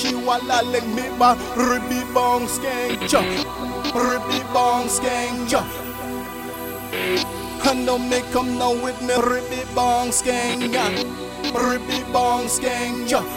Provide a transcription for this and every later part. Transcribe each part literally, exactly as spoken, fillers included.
She walla leg me ba ribby bong skank cha, ribby bong skank cha. And don't make come now with me ribby bong skank ya, ribby bong skank cha.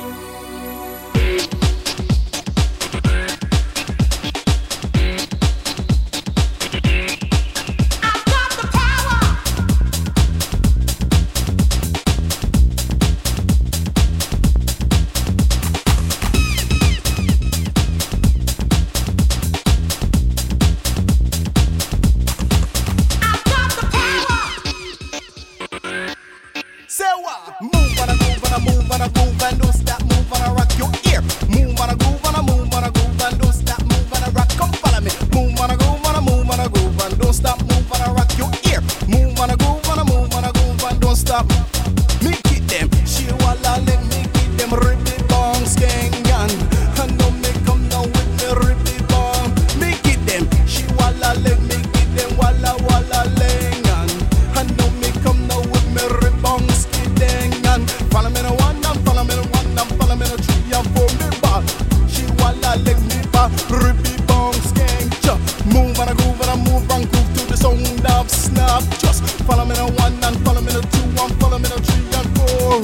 Move on a groove and a move on a groove and don't stop, move on a rock your ear. Move on a groove and a move on a groove and don't stop, move on a rock, come follow me. Move on a groove and a move on a groove and don't stop, move on a rock your ear. Move on a groove and a move on a groove and don't stop. Make it them, she walla let me get them ribby bong skangan. And don't make come now with me ribby bong. Make it them, she walla let me get them walla walla lengan. And don't make come now with me ribby bong skangan. Follow me no one and follow me no one and follow me no three and four me back. She walla leg me back, ribby bong skank cha. Move and a groove and a move and groove to the sound of snap. Just follow me no one and follow me no two and follow me no three and four.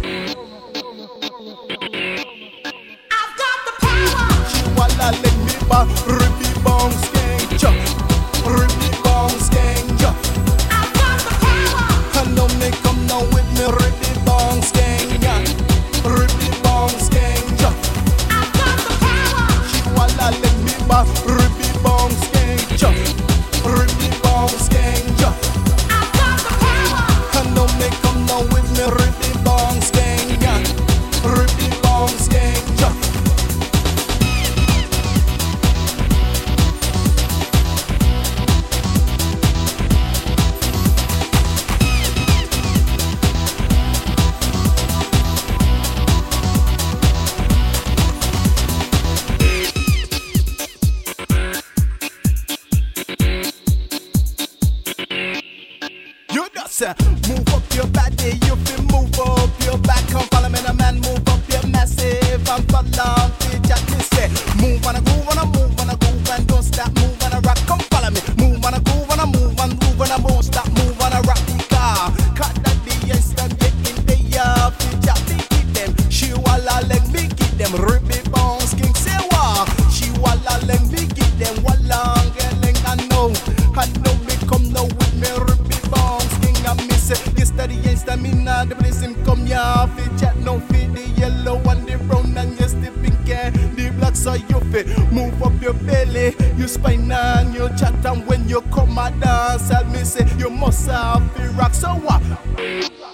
I've got the power. She walla leg me back, ribby bong skank cha, ribby bong skank cha. I've got the power. And don't make come now with me ribby bong skank ya, ribby bong skank ya. I've got the power. She walla let me back, ribby bong skank ya, ribby bong skank ya. I've got the power. And don't make come now with me ribby bong skank ya, ribby bong skank ya. You just uh, move up your body, you feel move up your back. Come follow me, the man, move up your massive and follow me. Just me say, move on a groove and a move on a groove and don't stop, move on a rock. Come follow me, move on a groove and a move and move and a move stop, move on a rock. Car, cut that the instant get in the yard. Just me get them, she walla let me get them ribby bones king say what? She walla let me get them walla getting I know, I know me come now with me ribby bones king I miss it. Yesterday instant me now the place him come ya fit chat no fit the yellow and the brown and yes the pink and the black so you fit move up your belly, you spine and you chat and when you come a dance I'll me say you must have the rock so what?